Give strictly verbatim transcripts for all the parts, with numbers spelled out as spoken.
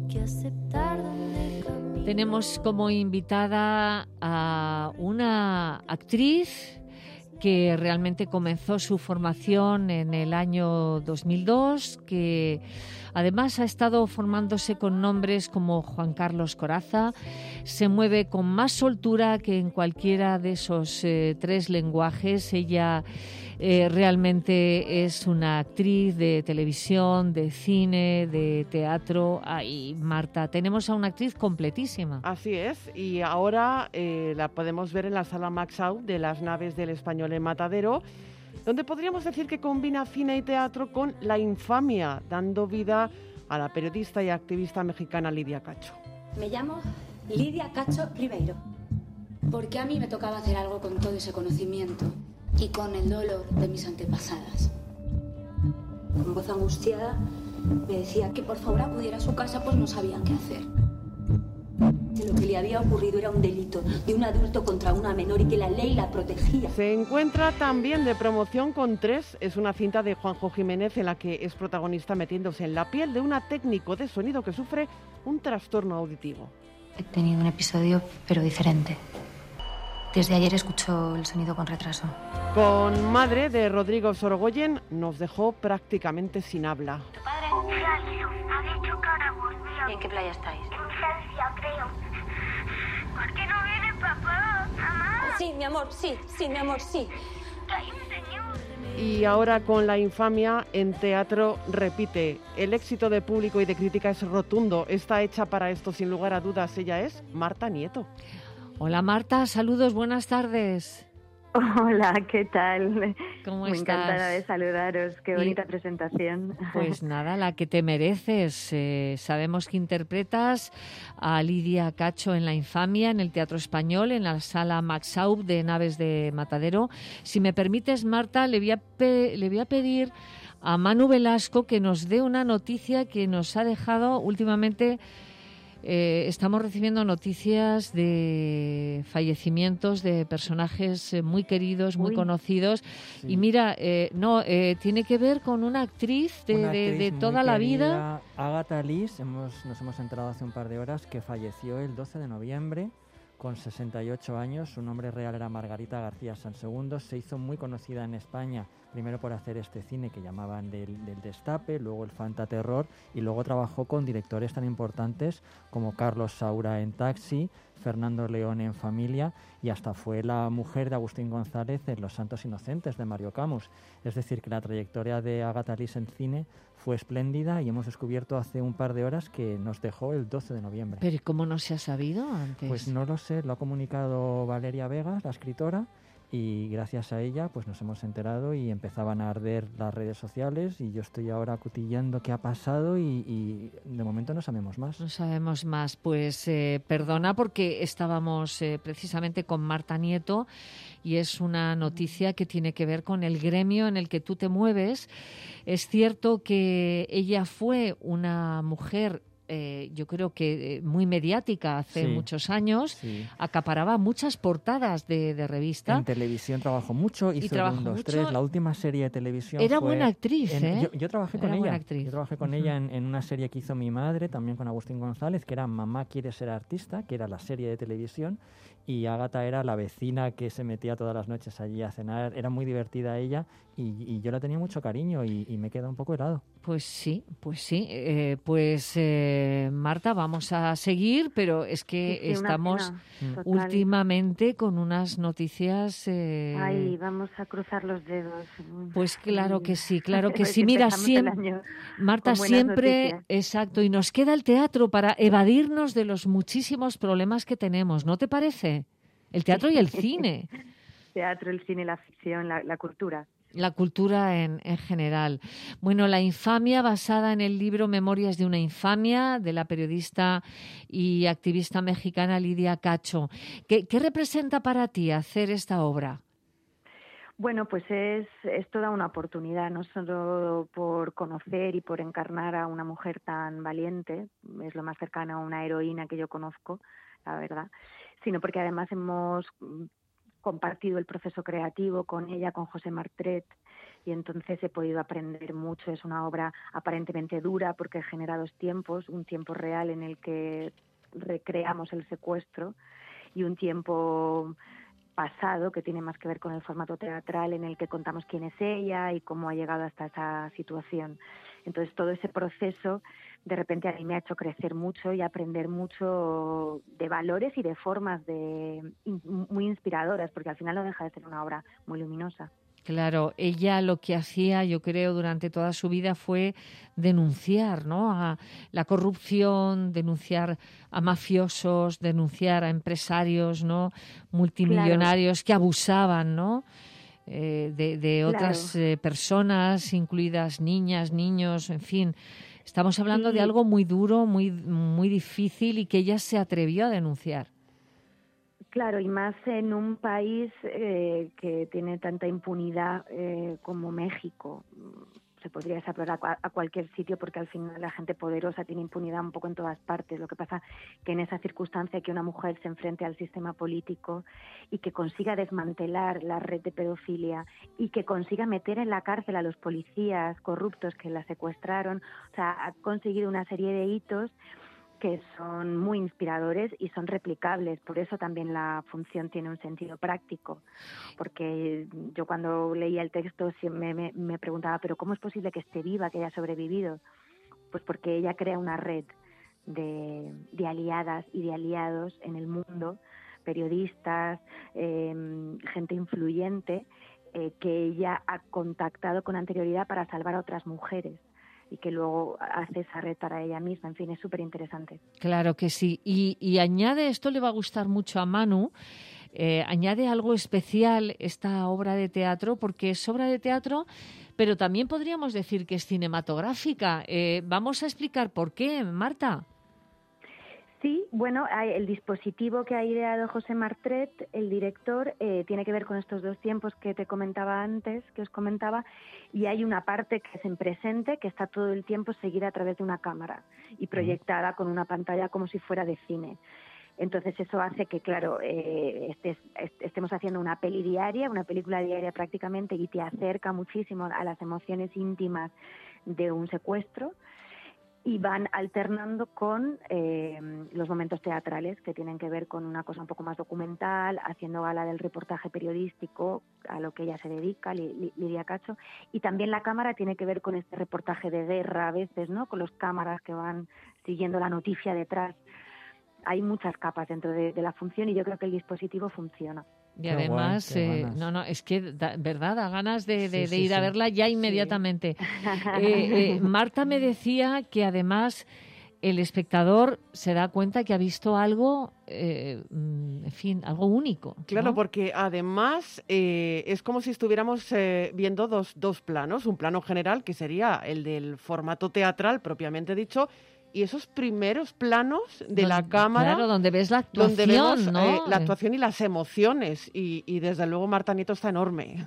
que aceptar donde camino. Tenemos como invitada a una actriz que realmente comenzó su formación en el año dos mil dos, que además ha estado formándose con nombres como Juan Carlos Corazza, se mueve con más soltura que en cualquiera de esos eh, tres lenguajes. Ella eh, realmente es una actriz de televisión, de cine, de teatro. Ay, Marta, tenemos a una actriz completísima. Así es, y ahora eh, la podemos ver en la sala Max Out de las naves del Español en Matadero, donde podríamos decir que combina cine y teatro con la infamia, dando vida a la periodista y activista mexicana Lidia Cacho. Me llamo Lidia Cacho Ribeiro, porque a mí me tocaba hacer algo con todo ese conocimiento y con el dolor de mis antepasadas. Con voz angustiada me decía que por favor acudiera a su casa, pues no sabían qué hacer. Que lo que le había ocurrido era un delito de un adulto contra una menor y que la ley la protegía. Se encuentra también de promoción con Tres, es una cinta de Juanjo Jiménez en la que es protagonista metiéndose en la piel de una técnico de sonido que sufre un trastorno auditivo. He tenido un episodio, pero diferente. Desde ayer escucho el sonido con retraso. Con Madre, de Rodrigo Sorogoyen, nos dejó prácticamente sin habla. ¿Tu padre? Se ha ido. Ha dicho que ahora volvía. ¿Y en qué playa estáis? En Francia, creo. ¿Por qué no viene papá? ¿Mamá? Sí, mi amor, sí, sí, mi amor, sí. Que hay un señor. Y ahora con La infamia en teatro repite. El éxito de público y de crítica es rotundo. Está hecha para esto, sin lugar a dudas. Ella es Marta Nieto. Hola Marta, saludos, buenas tardes. Hola, ¿qué tal? ¿Cómo Muy estás? encantada de saludaros, qué bonita Y, presentación. Pues nada, la que te mereces. Eh, sabemos que interpretas a Lidia Cacho en La infamia, en el Teatro Español, en la sala Max Out de Naves de Matadero. Si me permites, Marta, le voy a, pe- le voy a pedir a Manu Velasco que nos dé una noticia que nos ha dejado últimamente. Eh, estamos recibiendo noticias de fallecimientos de personajes eh, muy queridos, muy Uy. conocidos. Sí. Y mira, eh, no, eh, tiene que ver con una actriz de, Una de- actriz de muy toda la querida, vida. Agatha Liz, hemos, nos hemos enterado hace un par de horas que falleció el doce de noviembre con sesenta y ocho años. Su nombre real era Margarita García Sansegundo. Se hizo muy conocida en España, primero por hacer este cine que llamaban del, del Destape, luego el Fantaterror, y luego trabajó con directores tan importantes como Carlos Saura en Taxi, Fernando León en Familia, y hasta fue la mujer de Agustín González en Los Santos Inocentes de Mario Camus. Es decir, que la trayectoria de Agatha Liz en cine fue espléndida y hemos descubierto hace un par de horas que nos dejó el doce de noviembre. Pero ¿y cómo no se ha sabido antes? Pues no lo sé, lo ha comunicado Valeria Vega, la escritora, y gracias a ella pues nos hemos enterado y empezaban a arder las redes sociales, y yo estoy ahora cotillando qué ha pasado y, y de momento no sabemos más. No sabemos más. Pues eh, perdona, porque estábamos eh, precisamente con Marta Nieto y es una noticia que tiene que ver con el gremio en el que tú te mueves. Es cierto que ella fue una mujer Eh, yo creo que eh, muy mediática hace Sí, muchos años, sí. acaparaba muchas portadas de, de revista. En televisión trabajó mucho, hizo trabajó un, dos, mucho. tres, la última serie de televisión Era fue buena actriz, en- ¿eh? Yo, yo trabajé con Era ella, buena actriz. yo trabajé con Ujú. ella en, en una serie que hizo mi madre, también con Agustín González, que era Mamá quiere ser artista, que era la serie de televisión, y Agatha era la vecina que se metía todas las noches allí a cenar. Era muy divertida ella, y, y yo la tenía mucho cariño, y, y me queda un poco helado. Pues sí, pues sí. Eh, pues eh, Marta, vamos a seguir, pero es que Sí, sí, una estamos pena, total. últimamente con unas noticias. Eh, Ay, vamos a cruzar los dedos. Pues claro que sí, claro que Porque sí. Mira, empezamos el siempre, año Marta, con buenas siempre, noticias. exacto, y nos queda el teatro para evadirnos de los muchísimos problemas que tenemos, ¿no te parece? El teatro y el cine. Teatro, el cine, la ficción, la, la cultura. La cultura en, en general. Bueno, La infamia, basada en el libro Memorias de una infamia, de la periodista y activista mexicana Lidia Cacho. ¿Qué, qué representa para ti hacer esta obra? Bueno, pues es, es toda una oportunidad, no solo por conocer y por encarnar a una mujer tan valiente, es lo más cercano a una heroína que yo conozco, la verdad, sino porque además hemos compartido el proceso creativo con ella, con José Martret, y entonces he podido aprender mucho. Es una obra aparentemente dura porque genera dos tiempos, un tiempo real en el que recreamos el secuestro y un tiempo pasado que tiene más que ver con el formato teatral en el que contamos quién es ella y cómo ha llegado hasta esa situación. Entonces todo ese proceso de repente a mí me ha hecho crecer mucho y aprender mucho de valores y de formas de muy inspiradoras, porque al final no deja de ser una obra muy luminosa. Claro, ella lo que hacía, yo creo, durante toda su vida fue denunciar, ¿no?, a la corrupción, denunciar a mafiosos, denunciar a empresarios, ¿no?, multimillonarios, claro, que abusaban, ¿no?, eh, de, de otras claro. eh, personas, incluidas niñas, niños, en fin. Estamos hablando sí. de algo muy duro, muy, muy difícil y que ella se atrevió a denunciar. Claro, y más en un país eh, que tiene tanta impunidad eh, como México. Se podría extrapolar a, a cualquier sitio porque al final la gente poderosa tiene impunidad un poco en todas partes. Lo que pasa que en esa circunstancia que una mujer se enfrente al sistema político y que consiga desmantelar la red de pedofilia y que consiga meter en la cárcel a los policías corruptos que la secuestraron, o sea, ha conseguido una serie de hitos que son muy inspiradores y son replicables. Por eso también la función tiene un sentido práctico, porque yo cuando leía el texto me, me, me preguntaba, ¿pero cómo es posible que esté viva, que haya sobrevivido? Pues porque ella crea una red de, de aliadas y de aliados en el mundo, periodistas, eh, gente influyente, eh, que ella ha contactado con anterioridad para salvar a otras mujeres y que luego hace esa red para ella misma. En fin, es súper interesante. Claro que sí. Y, y añade, esto le va a gustar mucho a Manu, eh, añade algo especial esta obra de teatro, porque es obra de teatro, pero también podríamos decir que es cinematográfica. Eh, vamos a explicar por qué, Marta. Sí, bueno, el dispositivo que ha ideado José Martret, el director, eh, tiene que ver con estos dos tiempos que te comentaba antes, que os comentaba, y hay una parte que es en presente, que está todo el tiempo seguida a través de una cámara y proyectada con una pantalla como si fuera de cine. Entonces eso hace que, claro, eh, estés, estemos haciendo una peli diaria, una película diaria prácticamente, y te acerca muchísimo a las emociones íntimas de un secuestro. Y van alternando con eh, los momentos teatrales que tienen que ver con una cosa un poco más documental, haciendo gala del reportaje periodístico a lo que ella se dedica, Lidia Cacho, y también la cámara tiene que ver con este reportaje de guerra a veces, ¿no?, con los cámaras que van siguiendo la noticia detrás. Hay muchas capas dentro de, de la función y yo creo que el dispositivo funciona. Y qué además, guay, eh, no, no, es que, da, ¿verdad? Da ganas de, de, sí, de ir sí, a verla ya inmediatamente. Sí. Eh, eh, Marta me decía que además el espectador se da cuenta que ha visto algo, eh, en fin, algo único, ¿no? Claro, porque además eh, es como si estuviéramos eh, viendo dos, dos planos. Un plano general, que sería el del formato teatral propiamente dicho, y esos primeros planos de la cámara, claro, donde ves la actuación, donde vemos, ¿no? eh, la actuación y las emociones, y, y desde luego Marta Nieto está enorme.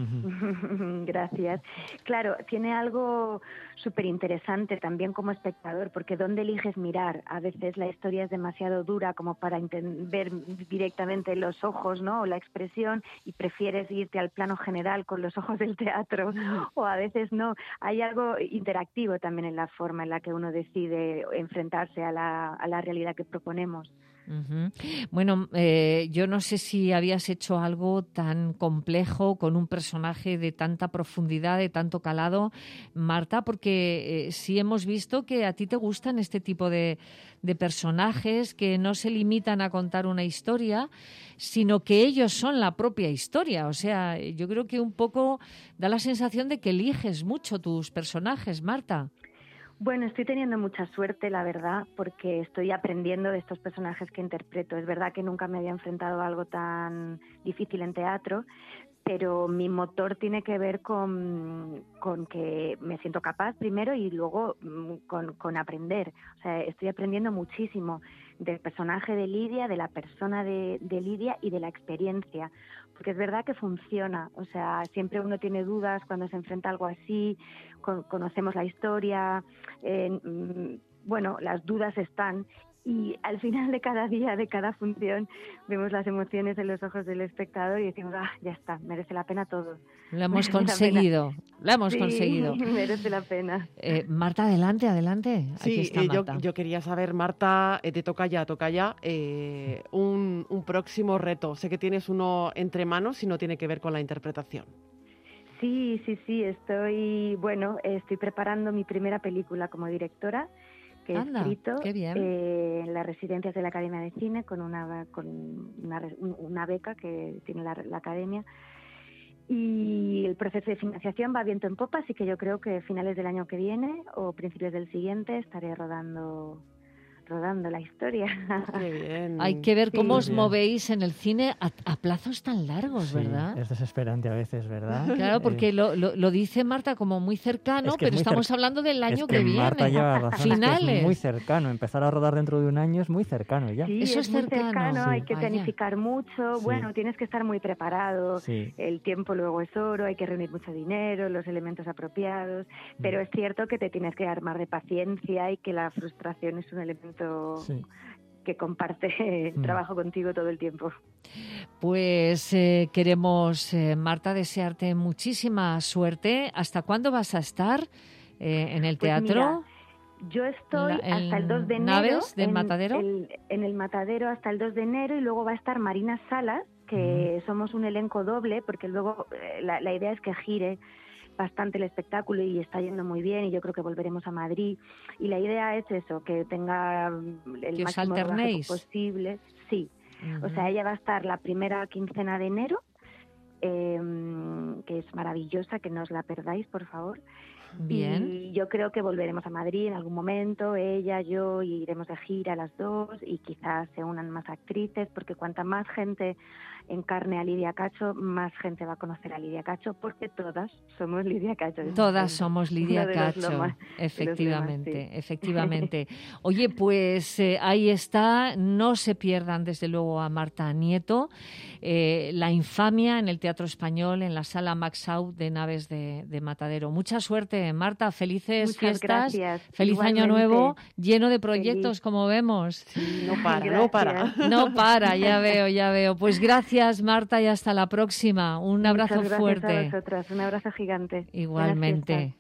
Gracias. Claro, tiene algo súper interesante también como espectador, porque ¿dónde eliges mirar? A veces la historia es demasiado dura como para ver directamente los ojos, ¿no?, o la expresión, y prefieres irte al plano general con los ojos del teatro, o a veces no. Hay algo interactivo también en la forma en la que uno decide enfrentarse a la, a la realidad que proponemos. Uh-huh. Bueno, eh, yo no sé si habías hecho algo tan complejo con un personaje de tanta profundidad, de tanto calado, Marta, porque eh, sí hemos visto que a ti te gustan este tipo de, de personajes que no se limitan a contar una historia, sino que ellos son la propia historia. O sea, yo creo que un poco da la sensación de que eliges mucho tus personajes, Marta. Bueno, estoy teniendo mucha suerte, la verdad, porque estoy aprendiendo de estos personajes que interpreto. Es verdad que nunca me había enfrentado a algo tan difícil en teatro, pero mi motor tiene que ver con, con que me siento capaz primero y luego con, con aprender. O sea, estoy aprendiendo muchísimo del personaje de Lidia, de la persona de, de Lidia y de la experiencia, porque es verdad que funciona. O sea, siempre uno tiene dudas cuando se enfrenta a algo así, con, conocemos la historia, eh, bueno, las dudas están y al final de cada día, de cada función, vemos las emociones en los ojos del espectador y decimos, ah, ya está, merece la pena todo. Lo hemos Merece la conseguido, lo hemos Sí, conseguido. merece la pena. Eh, Marta, adelante, adelante. Aquí Sí, está eh, yo, Marta. yo quería saber, Marta, eh, te toca ya, toca ya, eh, un, un próximo reto. Sé que tienes uno entre manos y no tiene que ver con la interpretación. Sí, sí, sí, estoy, bueno, estoy preparando mi primera película como directora, que he Anda, escrito qué bien. eh, en las residencias de la Academia de Cine con una, con una, re- un- una beca que tiene la, la Academia. Y el proceso de financiación va viento en popa, así que yo creo que a finales del año que viene o principios del siguiente estaré rodando rodando la historia. Qué bien. Hay que ver cómo Sí. os Bien. movéis en el cine a, a plazos tan largos, Sí, ¿verdad? es desesperante a veces, ¿verdad? Claro, porque Eh, lo, lo, lo dice Marta como muy cercano, Es que es pero muy estamos cer- hablando del año es que, que, viene. Marta lleva razón, es que Finales. es muy cercano. Empezar a rodar dentro de un año es muy cercano ya. Sí, Eso es, es muy cercano. cercano, Sí. hay que Vaya. planificar mucho, Sí. bueno, tienes que estar muy preparado, Sí. el tiempo luego es oro, hay que reunir mucho dinero, los elementos apropiados, pero es cierto que te tienes que armar de paciencia y que la frustración es un elemento Sí. que comparte el Mm. trabajo contigo todo el tiempo. Pues eh, queremos, eh, Marta, desearte muchísima suerte. ¿Hasta cuándo vas a estar eh, en el Pues teatro? mira, yo estoy La- hasta el dos de en enero Naves del en Matadero. el, en el Matadero hasta el dos de enero y luego va a estar Marina Salas, que somos un elenco doble, porque luego eh, la, la idea es que gire bastante el espectáculo y está yendo muy bien y yo creo que volveremos a Madrid y la idea es eso, que tenga mm, el Que os máximo rodaje alternéis. posible. Sí, o Ujú. sea, ella va a estar la primera quincena de enero, eh, que es maravillosa, que no os la perdáis, por favor. Bien. Y yo creo que volveremos a Madrid en algún momento, ella, yo, y iremos de gira las dos y quizás se unan más actrices, porque cuanta más gente encarne a Lidia Cacho, más gente va a conocer a Lidia Cacho, porque todas somos Lidia Cacho. Todas somos Lidia Uno de los Cacho, lomas- efectivamente, lemas, sí. efectivamente. Oye, pues eh, ahí está, no se pierdan desde luego a Marta Nieto, eh, La infamia en el Teatro Español, en la Sala Max Out de Naves de, de Matadero. Mucha suerte, Marta, felices Muchas fiestas, gracias. feliz año Igualmente. nuevo, lleno de proyectos, Feliz. como vemos. Sí, no para, no para. Gracias. No para, ya veo, ya veo. Pues gracias, Marta, y hasta la próxima. Un abrazo Muchas gracias fuerte. a vosotras, un abrazo gigante. Buenas Igualmente. fiestas.